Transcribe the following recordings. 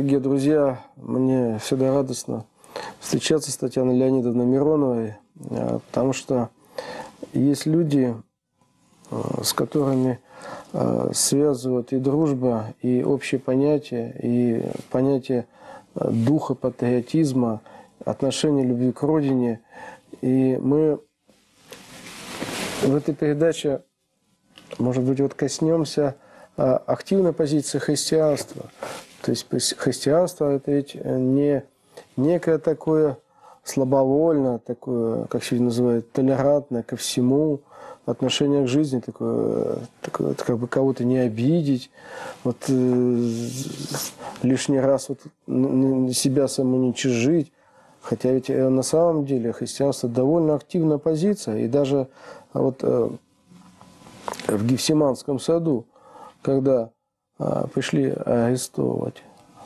дорогие друзья, мне всегда радостно встречаться с Татьяной Леонидовной Мироновой, потому что есть люди, с которыми связывают и дружба, и общее понятие, и понятие духа патриотизма, отношения любви к родине. И мы в этой передаче, может быть, вот коснемся активной позиции христианства. То есть христианство – это ведь не некое такое слабовольное, такое, как сегодня называют, толерантное ко всему отношение к жизни, такое как бы кого-то не обидеть, вот лишний раз вот себя самоуничижить. Хотя ведь на самом деле христианство довольно активная позиция. И даже вот в Гефсиманском саду, когда пришли арестовывать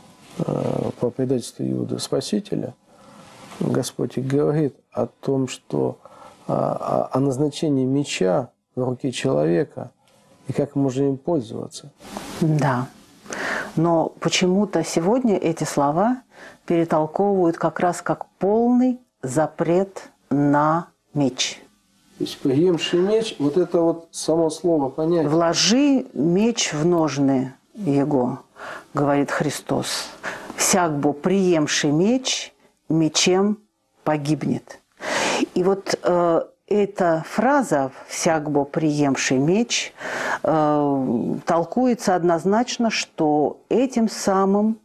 по предательству Иуды Спасителя, Господь говорит о том, что о назначении меча в руке человека и как можно им пользоваться. Да. Но почему-то сегодня эти слова перетолковывают как раз как полный запрет на меч. То есть приемший меч, вот это вот само слово понятие. «Вложи меч в ножны его», говорит Христос. «Всякбо приемший меч, мечем погибнет». И вот эта фраза «всякбо приемший меч» толкуется однозначно, что этим самым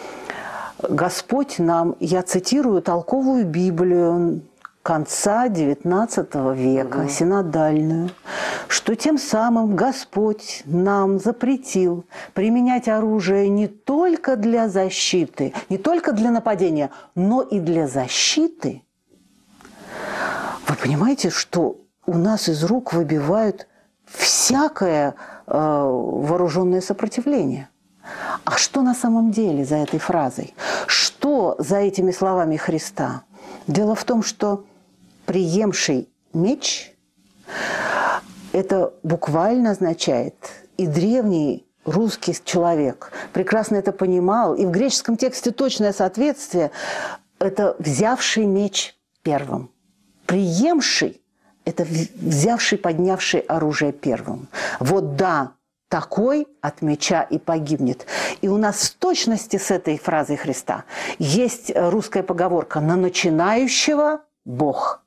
Господь нам, я цитирую толковую Библию конца XIX века, синодальную, что тем самым Господь нам запретил применять оружие не только для защиты, не только для нападения, но и для защиты. Вы понимаете, что у нас из рук выбивают всякое вооруженное сопротивление. А что на самом деле за этой фразой? Что за этими словами Христа? Дело в том, что приемший меч – это буквально означает, и древний русский человек прекрасно это понимал, и в греческом тексте точное соответствие – это взявший меч первым. Приемший – это взявший, поднявший оружие первым. Вот да, такой от меча и погибнет. И у нас в точности с этой фразой Христа есть русская поговорка «на начинающего Бог».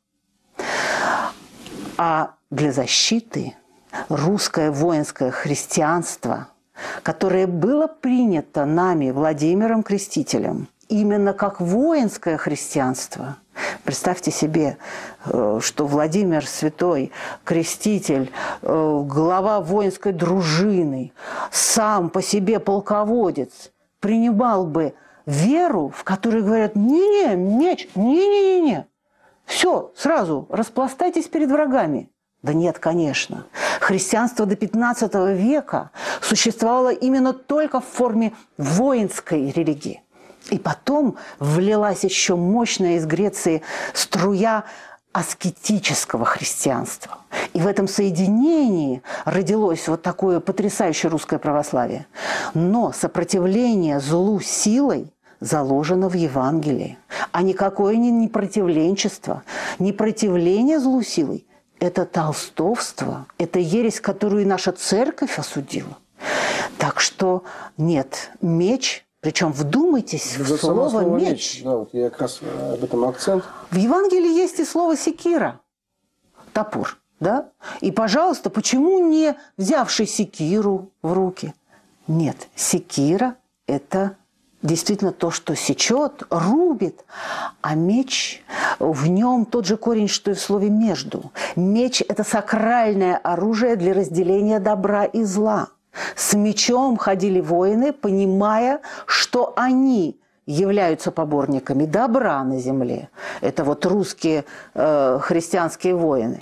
А для защиты русское воинское христианство, которое было принято нами, Владимиром Крестителем, именно как воинское христианство. Представьте себе, что Владимир Святой, Креститель, глава воинской дружины, сам по себе полководец, принимал бы веру, в которой говорят: не-не, меч, не-не-не-не, все, сразу распластайтесь перед врагами. Да нет, конечно. Христианство до 15 века существовало именно только в форме воинской религии. И потом влилась еще мощная из Греции струя аскетического христианства. И в этом соединении родилось вот такое потрясающее русское православие. Но сопротивление злу силой заложено в Евангелии. А никакое не непротивленчество, не противление злу силой. Это толстовство, это ересь, которую и наша церковь осудила. Так что нет, меч... Причем вдумайтесь в слово «меч». Да, вот я как раз об этом акцент. В Евангелии есть и слово «секира», топор, да? И, пожалуйста, почему не взявший секиру в руки? Нет, секира – это действительно то, что сечет, рубит, а меч, в нем тот же корень, что и в слове «между». Меч – это сакральное оружие для разделения добра и зла. С мечом ходили воины, понимая, что они являются поборниками добра на земле. Это вот русские христианские воины.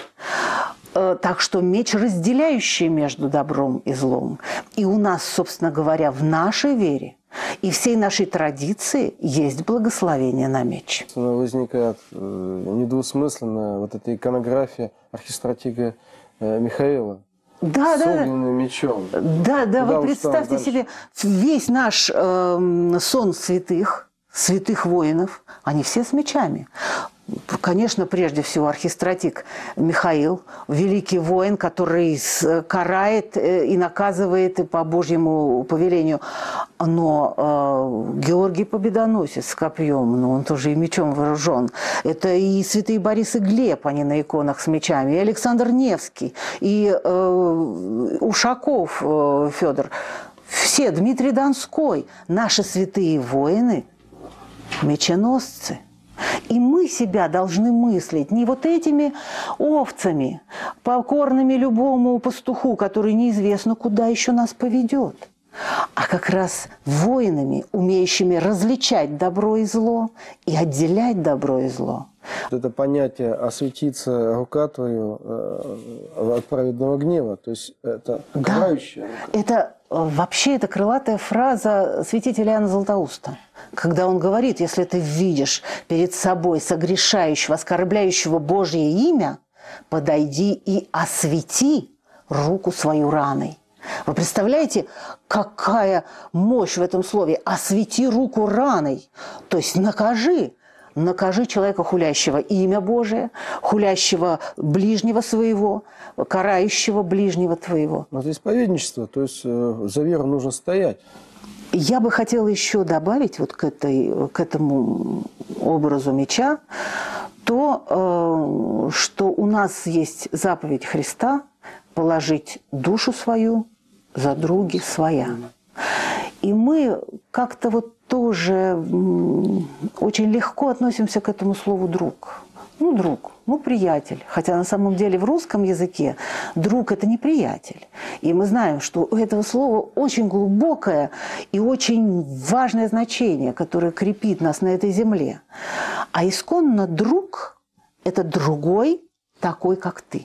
Так что меч, разделяющий между добром и злом. И у нас, собственно говоря, в нашей вере и всей нашей традиции есть благословение на меч. Возникает недвусмысленно вот эта иконография архистратига Михаила. Да, с да. огненным мечом. Да, да, Куда вы представьте себе, весь наш сон святых воинов, они все с мечами. Конечно, прежде всего архистратик Михаил, великий воин, который карает и наказывает по Божьему повелению. Но Георгий Победоносец с копьем, но он тоже и мечом вооружен. Это и святые Борис и Глеб, они на иконах с мечами, и Александр Невский, и Ушаков Федор. Все, Дмитрий Донской, наши святые воины, меченосцы. И мы себя должны мыслить не вот этими овцами, покорными любому пастуху, который неизвестно, куда еще нас поведет, а как раз воинами, умеющими различать добро и зло и отделять добро и зло. Это понятие «осветится рука твою от праведного гнева», то есть это карающая рука. Это вообще это крылатая фраза святителя Иоанна Златоуста, когда он говорит: если ты видишь перед собой согрешающего, оскорбляющего Божье имя, подойди и освети руку свою раной. Вы представляете, какая мощь в этом слове? Освети руку раной, то есть накажи человека, хулящего имя Божие, хулящего ближнего своего, карающего ближнего твоего. Это исповедничество, то есть за веру нужно стоять. Я бы хотела еще добавить вот к этому образу меча то, что у нас есть заповедь Христа положить душу свою за други своя. И мы как-то вот тоже очень легко относимся к этому слову «друг». Ну, друг, ну, приятель. Хотя на самом деле в русском языке друг – это не приятель. И мы знаем, что у этого слова очень глубокое и очень важное значение, которое крепит нас на этой земле. А исконно друг – это другой, такой, как ты.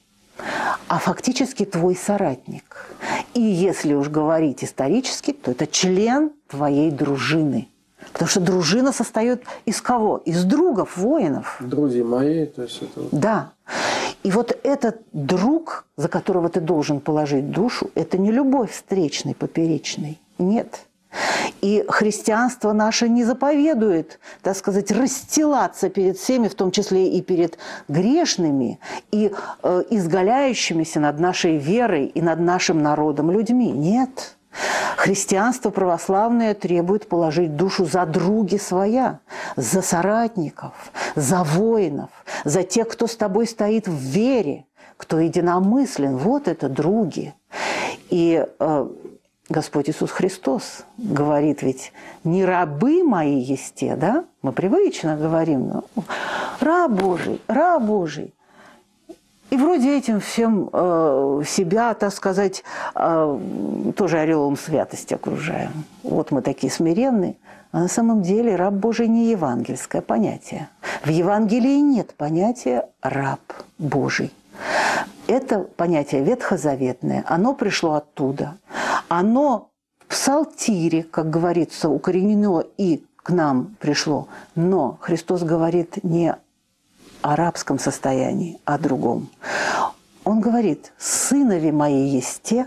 А фактически твой соратник. И если уж говорить исторически, то это член твоей дружины. Потому что дружина состоит из кого? Из другов, воинов. Друзья мои, то есть это... Да. И вот этот друг, за которого ты должен положить душу, это не любовь встречной, поперечной. Нет. И христианство наше не заповедует, так сказать, расстилаться перед всеми, в том числе и перед грешными, и изгаляющимися над нашей верой и над нашим народом людьми. Нет. Христианство православное требует положить душу за други своя, за соратников, за воинов, за тех, кто с тобой стоит в вере, кто единомыслен. Вот это други. И Господь Иисус Христос говорит ведь: не рабы мои есте, да? Мы привычно говорим, но раб Божий, раб Божий. И вроде этим всем себя, так сказать, тоже ореолом святости окружаем. Вот мы такие смиренные. А на самом деле раб Божий не евангельское понятие. В Евангелии нет понятия «раб Божий». Это понятие ветхозаветное, оно пришло оттуда. Оно в псалтире, как говорится, укоренено и к нам пришло. Но Христос говорит не о рабском состоянии, а о другом. Он говорит: «Сынови мои есте,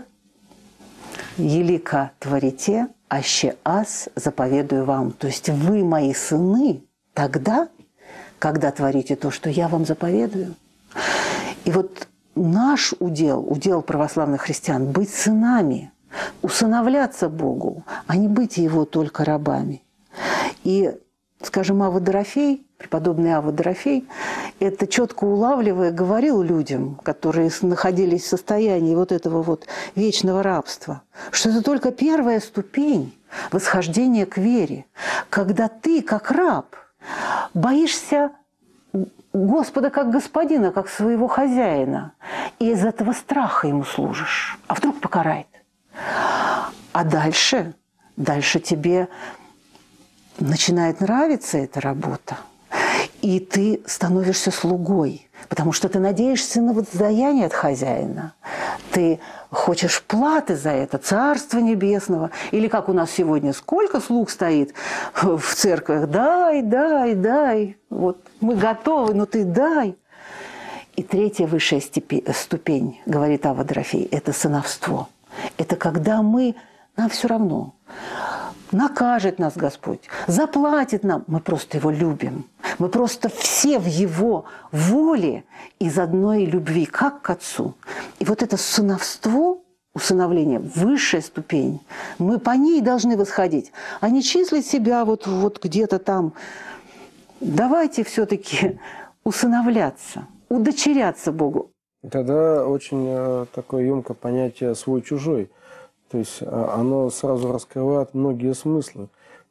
елика творите, аще аз заповедую вам». То есть вы мои сыны тогда, когда творите то, что я вам заповедую. И вот наш удел православных христиан – быть сынами, усыновляться Богу, а не быть Его только рабами. И, скажем, Авва Дорофей, преподобный Авва Дорофей, это четко улавливая, говорил людям, которые находились в состоянии вот этого вот вечного рабства, что это только первая ступень восхождения к вере, когда ты, как раб, боишься Господа как господина, как своего хозяина, и из этого страха ему служишь. А вдруг покарает? А дальше тебе начинает нравиться эта работа, и ты становишься слугой, потому что ты надеешься на воздаяние от хозяина. Ты хочешь платы за это, Царства Небесного. Или как у нас сегодня, сколько слуг стоит в церквях: дай, дай, дай. Вот мы готовы, но ты дай. И третья высшая ступень, говорит Авва Дорофей, это сыновство. Это когда нам все равно. Накажет нас Господь, заплатит нам. Мы просто Его любим. Мы просто все в Его воле из одной любви, как к Отцу. И вот это сыновство, усыновление, высшая ступень, мы по ней должны восходить, а не числить себя вот где-то там. Давайте все-таки усыновляться, удочеряться Богу. Тогда очень такое емкое понятие «свой-чужой». То есть оно сразу раскрывает многие смыслы.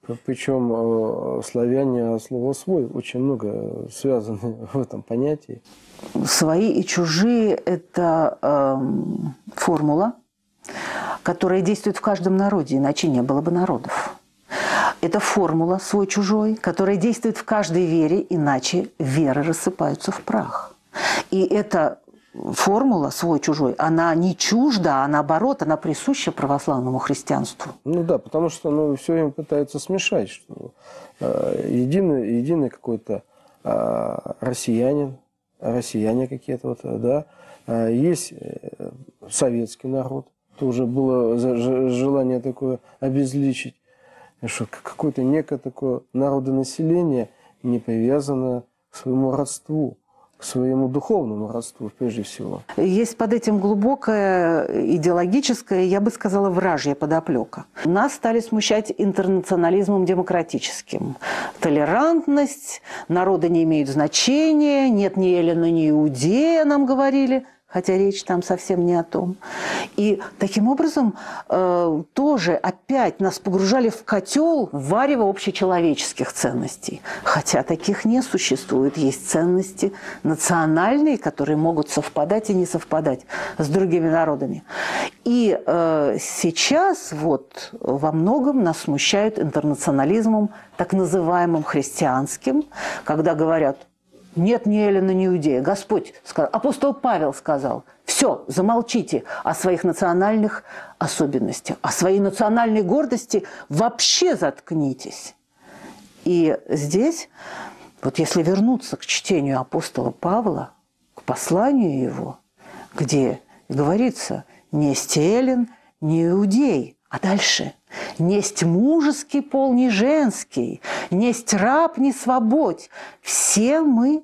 Причем славяне, слово «свой» очень много связано в этом понятии. Свои и чужие – это формула, которая действует в каждом народе, иначе не было бы народов. Это формула «свой-чужой», которая действует в каждой вере, иначе веры рассыпаются в прах. И эта формула «свой-чужой», она не чужда, а наоборот, она присуща православному христианству. Ну да, потому что все время пытаются смешать, что единый какой-то россияне какие-то, да, есть советский народ, то уже было желание такое обезличить, что какое-то некое такое народонаселение не привязано к своему родству, к своему духовному родству, прежде всего. Есть под этим глубокая идеологическая, я бы сказала, вражья подоплека. Нас стали смущать интернационализмом демократическим. Толерантность, народы не имеют значения, нет ни Эллина, ни Иудея, нам говорили, хотя речь там совсем не о том. И таким образом тоже опять нас погружали в котел варево общечеловеческих ценностей. Хотя таких не существует. Есть ценности национальные, которые могут совпадать и не совпадать с другими народами. И сейчас вот во многом нас смущают интернационализмом, так называемым христианским, когда говорят: нет ни Эллина, ни Иудея. Господь сказал, апостол Павел сказал: все, замолчите о своих национальных особенностях, о своей национальной гордости вообще заткнитесь. И здесь, вот если вернуться к чтению апостола Павла, к посланию его, где говорится: несть Эллин, не Иудей, а дальше: несть мужеский пол, не женский, несть раб, не свободь. Все мы,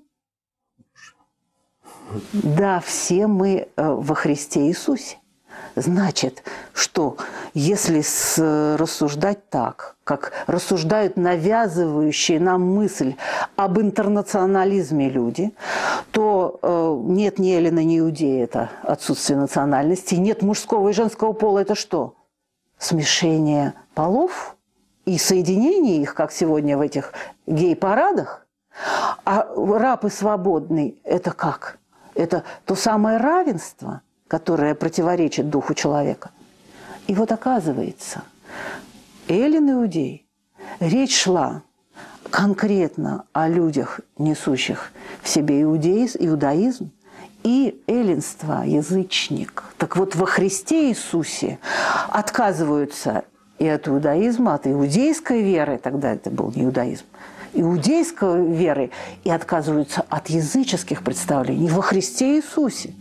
да, все мы во Христе Иисусе. Значит, что если рассуждать так, как рассуждают навязывающие нам мысль об интернационализме люди, то нет ни Эллина, ни Иудея – это отсутствие национальности, нет мужского и женского пола – это что? Смешение полов и соединение их, как сегодня в этих гей-парадах. А раб и свободный – это как? Это то самое равенство, которое противоречит духу человека. И вот оказывается, Эллин Иудей, речь шла конкретно о людях, несущих в себе иудаизм, и эллинство, язычник. Так вот, во Христе Иисусе отказываются и от иудаизма, от иудейской веры, тогда это был не иудаизм, иудейской веры, и отказываются от языческих представлений во Христе Иисусе.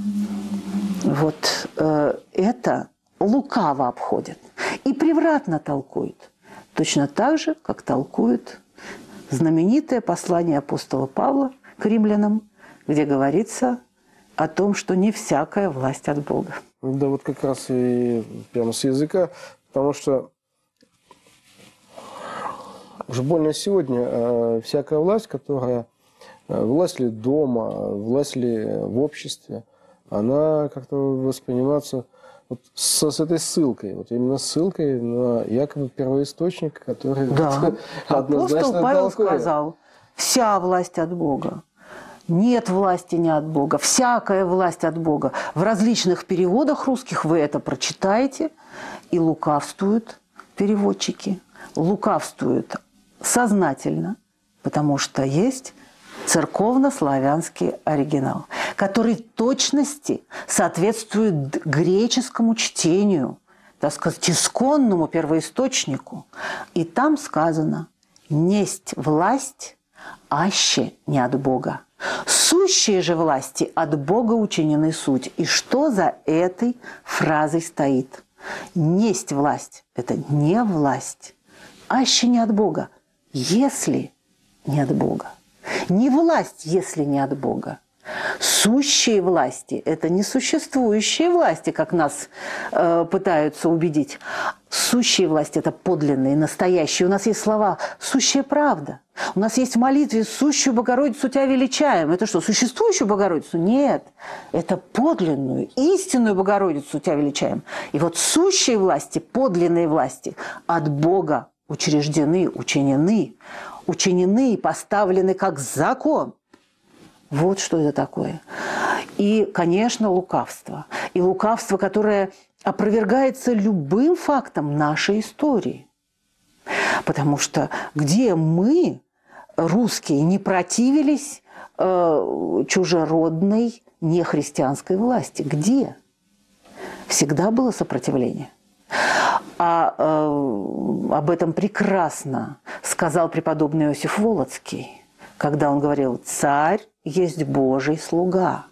Вот это лукаво обходит и превратно толкует. Точно так же, как толкует знаменитое послание апостола Павла к римлянам, где говорится о том, что не всякая власть от Бога. Да, вот как раз и прямо с языка, потому что уже больно сегодня всякая власть, которая власть ли дома, власть ли в обществе, она как-то воспринимается вот с этой ссылкой, вот именно ссылкой на якобы первоисточник, который да. однозначно апостол Павел толкует. Сказал: вся власть от Бога. Нет власти не от Бога, всякая власть от Бога. В различных переводах русских вы это прочитаете, и лукавствуют переводчики, лукавствуют сознательно, потому что есть церковно-славянский оригинал, который в точности соответствует греческому чтению, так сказать, исконному первоисточнику. И там сказано: несть власть, аще не от Бога. Сущие же власти от Бога учинены суть. И что за этой фразой стоит? Несть власть – это не власть, аще не от Бога, если не от Бога. Не власть, если не от Бога. Сущие власти – это не существующие власти, как нас пытаются убедить. Сущие власти – это подлинные, настоящие. У нас есть слова «сущая правда». У нас есть в молитве «сущую Богородицу тебя величаем». Это что, существующую Богородицу? Нет. Это подлинную, истинную Богородицу тебя величаем. И вот сущие власти, подлинные власти от Бога учреждены, учинены и поставлены как закон. Вот что это такое. И, конечно, лукавство. И лукавство, которое опровергается любым фактом нашей истории. Потому что где мы, русские, не противились чужеродной нехристианской власти? Где? Всегда было сопротивление. Об этом прекрасно сказал преподобный Иосиф Волоцкий, когда он говорил: «Царь есть Божий слуга».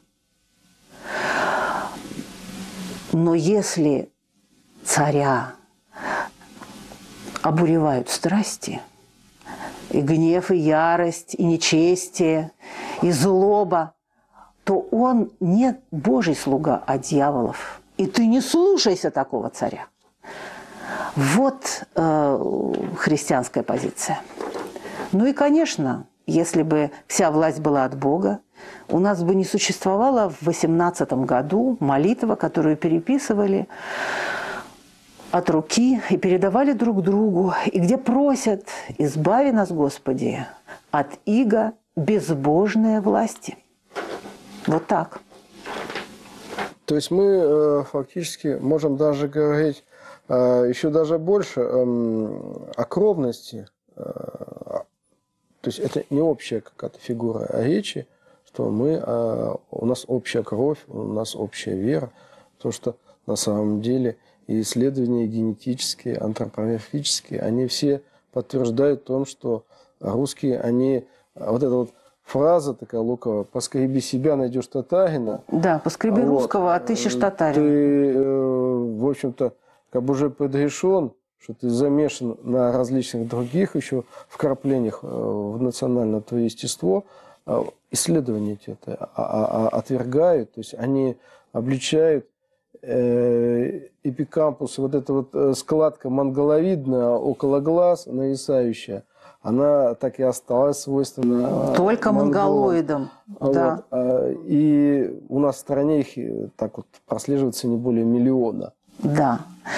Но если царя обуревают страсти, и гнев, и ярость, и нечестие, и злоба, то он не Божий слуга, а дьяволов. И ты не слушайся такого царя. Вот христианская позиция. Ну и, конечно, если бы вся власть была от Бога, у нас бы не существовало в 18 году молитва, которую переписывали от руки и передавали друг другу, и где просят: «Избави нас, Господи, от иго безбожной власти». Вот так. То есть мы фактически можем даже говорить еще даже больше о кровности. То есть это не общая какая-то фигура речи, что у нас общая кровь, у нас общая вера. Потому что на самом деле и исследования генетические, антропоморфические, они все подтверждают в том, что русские, они... Вот эта вот фраза такая луковая: «Поскреби себя, найдешь татарина». Да, поскреби русского, а ты ищешь татарина. Ты, в общем-то, как бы уже предрешен, что ты замешан на различных других еще вкраплениях в национальное твое естество. Исследования это отвергают, то есть они обличают эпикампус, вот эта вот складка монголовидная около глаз, нависающая, она так и осталась свойственна только монголоидам. Да. Вот. И у нас в стране их так вот прослеживается не более 1 миллиона. Да.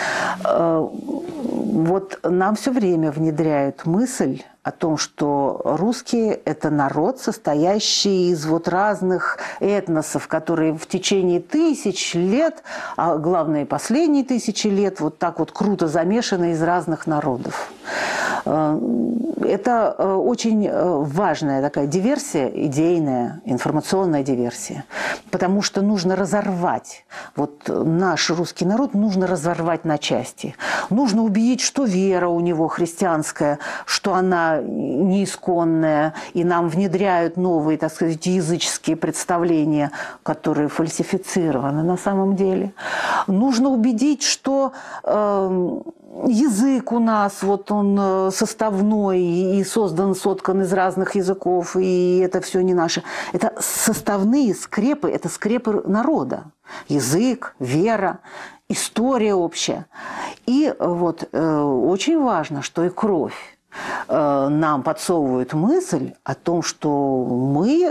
Вот нам все время внедряют мысль о том, что русские – это народ, состоящий из вот разных этносов, которые в течение тысяч лет, а главное, последние 1000 лет, вот так вот круто замешаны из разных народов. Это очень важная такая диверсия, идейная, информационная диверсия, потому что нужно разорвать. Вот наш русский народ нужно разорвать на части. Нужно убедить, что вера у него христианская, что она неисконная, и нам внедряют новые, так сказать, языческие представления, которые фальсифицированы на самом деле. Нужно убедить, что язык у нас, вот он составной и соткан из разных языков, и это все не наше. Это составные скрепы, это скрепы народа. Язык, вера, история общая. И вот очень важно, что и кровь нам подсовывает мысль о том, что мы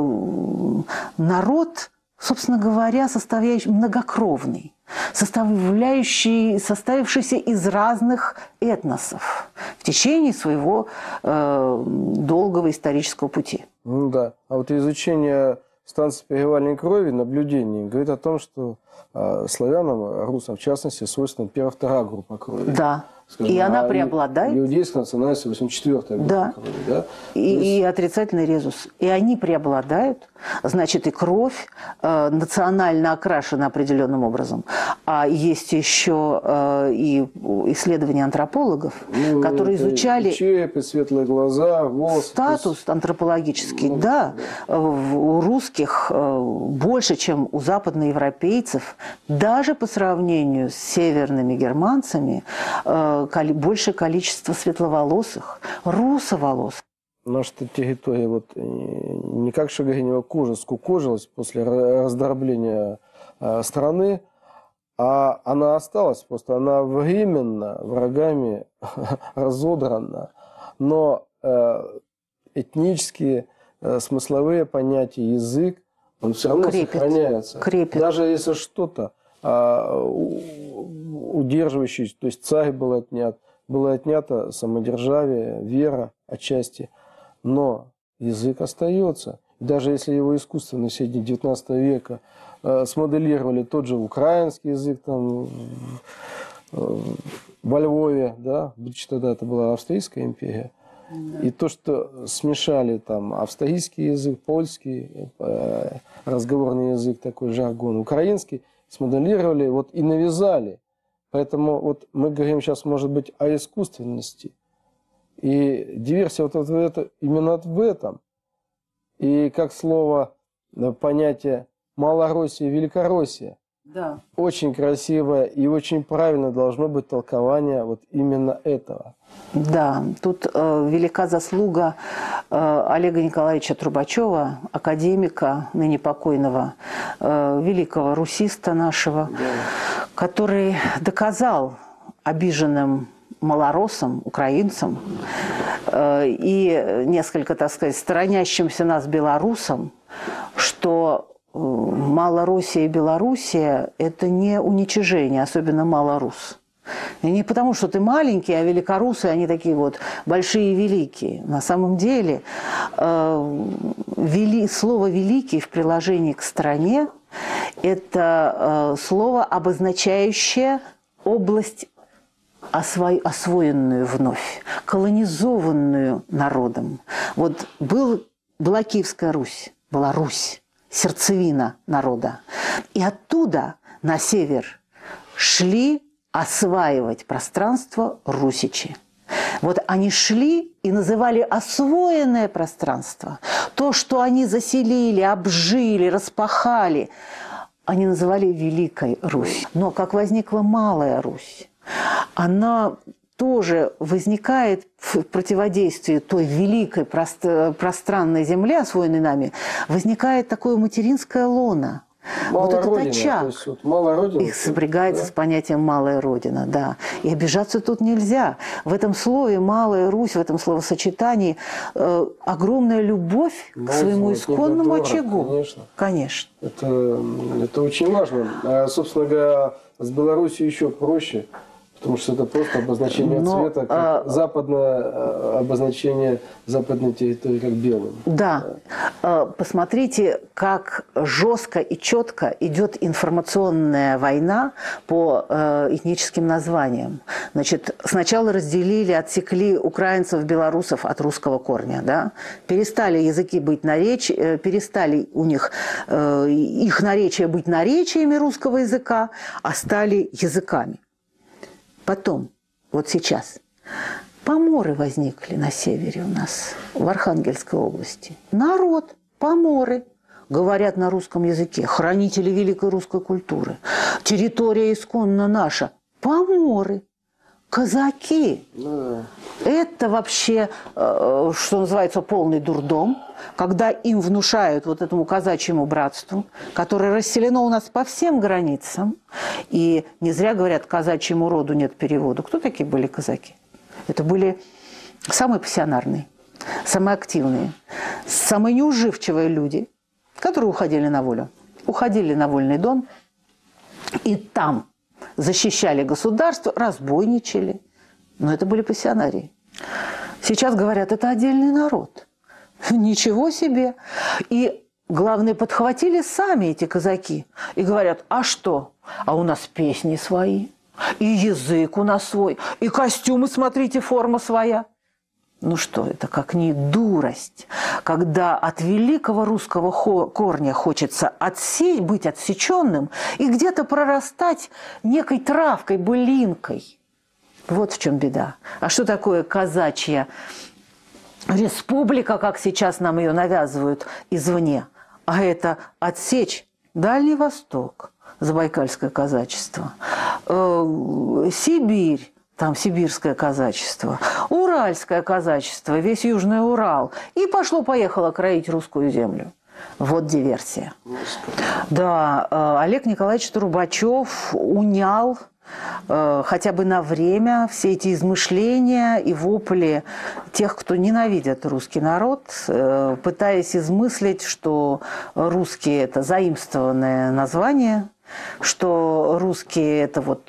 народ, собственно говоря, составляющий многокровный, составившийся из разных этносов в течение своего долгого исторического пути. Ну да. А вот изучение станции переливания крови, наблюдений, говорит о том, что славянам, русам в частности, свойственна первая, вторая группа крови. Да. скажем, и она преобладает. Иудейская национальность 84-я. Да. Да? И отрицательный резус. И они преобладают. Значит, и кровь национально окрашена определенным образом. А есть еще и исследования антропологов, которые изучали... Череп, светлые глаза, волосы. Статус антропологический, да. У русских больше, чем у западноевропейцев, даже по сравнению с северными германцами, большее количество светловолосых, русоволосых. Наша территория вот не как Шагринева кожа скукожилась после раздробления страны, а она осталась, просто она временно врагами разодрана, но этнические, смысловые понятия, язык, он все равно сохраняется. Крепит. Даже если что-то удерживающее, то есть царь был отнят, было отнято самодержавие, вера отчасти, но язык остается. Даже если его искусственно в середине 19 века смоделировали тот же украинский язык там, во Львове, да, тогда это была Австрийская империя, и то, что смешали там австрийский язык, польский, разговорный язык, такой жаргон, украинский, смоделировали вот, и навязали. Поэтому вот мы говорим сейчас, может быть, о искусственности. И диверсия вот это, именно в этом. И как слово, понятие Малороссия, Великороссия. Да. Очень красивое и очень правильно должно быть толкование вот именно этого. Да, тут велика заслуга Олега Николаевича Трубачева, академика, ныне покойного, великого русиста нашего, да, который доказал обиженным малороссам, украинцам и несколько, так сказать, сторонящимся нас белорусам, что Малороссия и Белоруссия – это не уничижение, особенно малорус. И не потому, что ты маленький, а великорусы, они такие вот большие и великие. На самом деле слово «великий» в приложении к стране – это слово, обозначающее область, освоенную вновь, колонизованную народом. Вот была Киевская Русь, была Русь, сердцевина народа. И оттуда на север шли осваивать пространство русичи. Вот они шли и называли освоенное пространство, то, что они заселили, обжили, распахали, они называли Великой Русь. Но как возникла Малая Русь, она тоже возникает в противодействии той великой пространной земле, освоенной нами, возникает такое материнское лоно. Вот этот очаг их сопрягается, да, с понятием «малая родина». Да. И обижаться тут нельзя. В этом слове «малая Русь», в этом словосочетании огромная любовь к своему исконному очагу. Конечно. Конечно. Это очень важно. А, собственно говоря, с Беларусью еще проще. Потому что это просто обозначение цвета, как западное обозначение западной территории, как белым. Да. Посмотрите, как жестко и четко идет информационная война по этническим названиям. Значит, сначала разделили, отсекли украинцев, белорусов от русского корня. Да? Перестали языки быть перестали у них их наречия быть наречиями русского языка, а стали языками. Потом, вот сейчас, поморы возникли на севере у нас, в Архангельской области. Народ, поморы, говорят на русском языке, хранители великой русской культуры. Территория исконно наша. Поморы, казаки. Это вообще, что называется, полный дурдом, когда им внушают вот этому казачьему братству, которое расселено у нас по всем границам. И не зря говорят, казачьему роду нет перевода. Кто такие были казаки? Это были самые пассионарные, самые активные, самые неуживчивые люди, которые уходили на волю. Уходили на вольный Дон и там защищали государство, разбойничали. Но это были пассионарии. Сейчас говорят, это отдельный народ. Ничего себе! И главное, подхватили сами эти казаки. И говорят, а что? А у нас песни свои, И язык у нас свой, и костюмы, смотрите, форма своя. Ну что это, как не дурость, когда от великого русского корня хочется быть отсеченным и где-то прорастать некой травкой, былинкой. Вот в чем беда. А что такое казачья республика, как сейчас нам ее навязывают извне? А это отсечь Дальний Восток, забайкальское казачество, Сибирь, там сибирское казачество, уральское казачество, весь Южный Урал. И пошло-поехало кроить русскую землю. Вот диверсия. Да, Олег Николаевич Трубачев унял хотя бы на время все эти измышления и вопли тех, кто ненавидит русский народ, пытаясь измыслить, что русские – это заимствованное название, что русские – это вот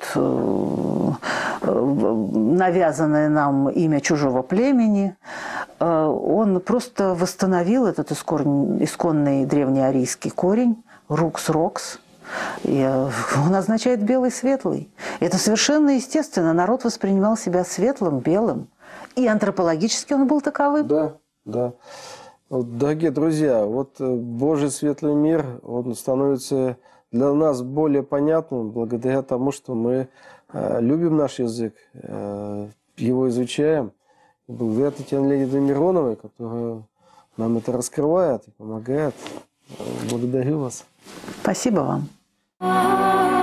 навязанное нам имя чужого племени. Он просто восстановил этот исконный древнеарийский корень «рукс-рокс». И он означает «белый, светлый». Это совершенно естественно. Народ воспринимал себя светлым, белым. И антропологически он был таковым. Да, да. Вот, дорогие друзья, вот Божий светлый мир, он становится для нас более понятным благодаря тому, что мы любим наш язык, его изучаем. И благодаря Татьяне Леонидовне Мироновой, которая нам это раскрывает и помогает. Благодарю вас. Спасибо вам.